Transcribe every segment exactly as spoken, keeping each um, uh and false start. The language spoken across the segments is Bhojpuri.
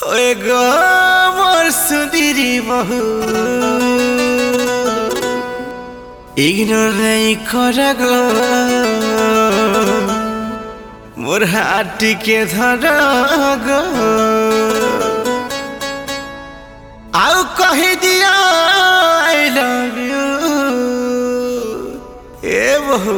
ओए गो मोर सुंदरी बहु इग्नोर नहीं कर गो मोर हाथ के धर गो आउ कह दिया आई लव यू ए बहु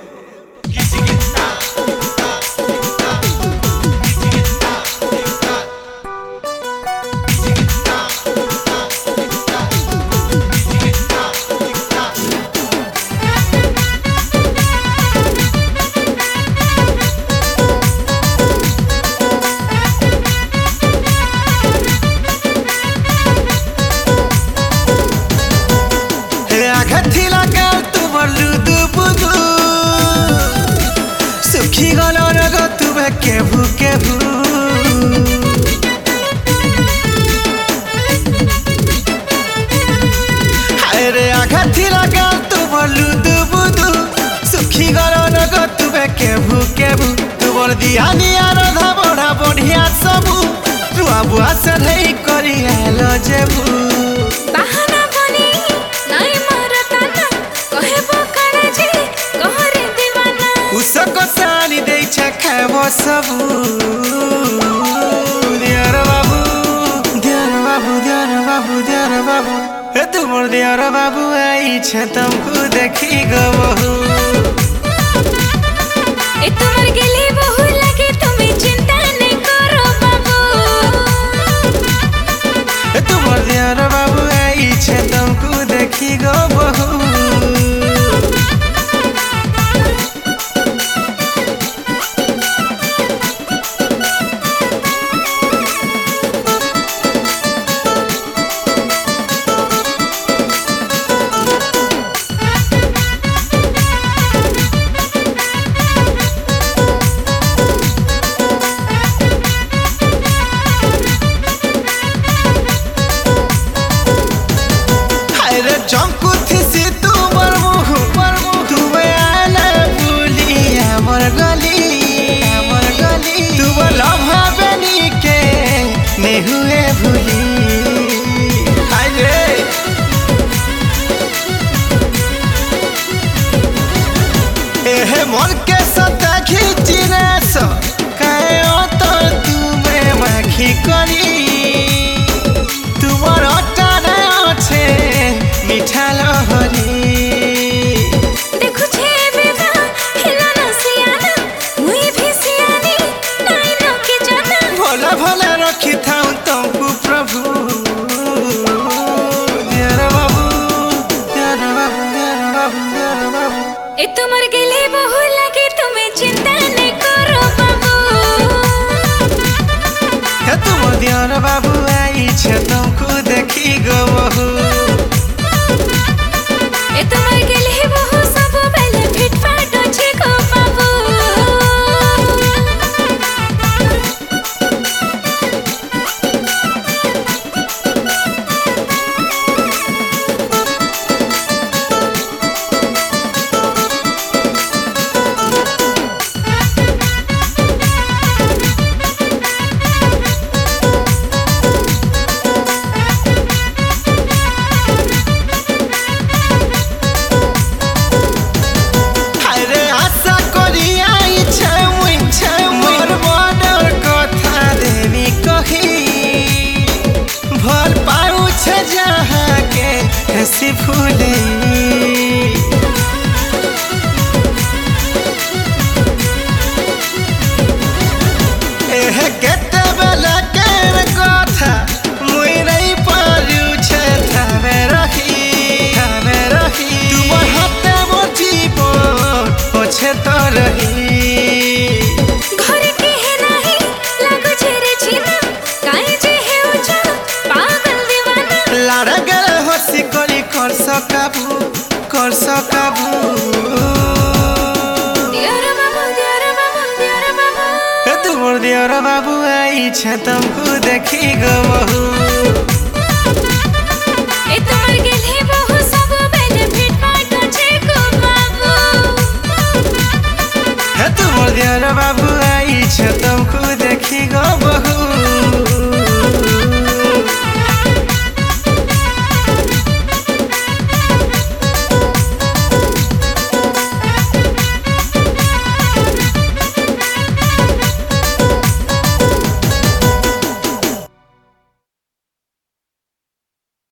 सुखी गलर तुबे केभू केभू रे आघा थिला गाल तू बलू दुबुदु सुखी गलर तुबे केभू केभू तू बोल दिया निया रधा बड़ा बढ़िया सबू रुआ बुआ से धई करी हेलो जेबू बहाना बनी नहीं मरता ना कहे बकरा जी कहरे दीवाना उसको सानी दे छखाबो सबू दियार बाबू दियार बाबू दियार बाबू दियार बाबू हे तू मोर दियार बाबू आई छ तुमको देखी गो बहु ए तुम्हार गेली बहु लगे तुम्हें चिंता नहीं करो बाबू हे तू मोर दियार बाबू आई छ तुमको देखी गो बहु हुए भूली एहे मन के सता खींची रे सो कहे तो तुम्हें माखी करी तुम्हार अटाने अच्छे मीठा लहरी देखो छे बेबा हिला ना सियाना मुई भी सियानी नहीं नो के जाना भोला भोला रखी था तुमको प्रभु दियार बाबू दियार बाबू दियार बाबू दियार बाबू ए तुम्हार गेली बहु लगे तुम्हें चिंता नहीं करो बाबू हे तुम दियार बाबू आई छ तुमको देखी गो बहु ए तुम्हार गेली बहु सब बेले फिट फाट अच्छे को बाबू हसी फूले एह केते बेला केर कथा मुई नहीं पारू छे थामे रही थामे रही तुम हाथे मोर जीवन पछे तो रही घर के है नहीं लागो छेरे छीना काहे जे है उचा पागल दीवाना लाड़ा गले हसी करी कर सकाबू कर सकाबू दियार बाबू दियार बाबू दियार बाबू हे तू मोर दियार बाबू आई छ तुमको देखी गो बहु ए तुम्हार गेली बहु सब बेले फिट फाट अच्छे को बाबू हे तू मोर दियार बाबू आई छ तुमको देखी गो बहु।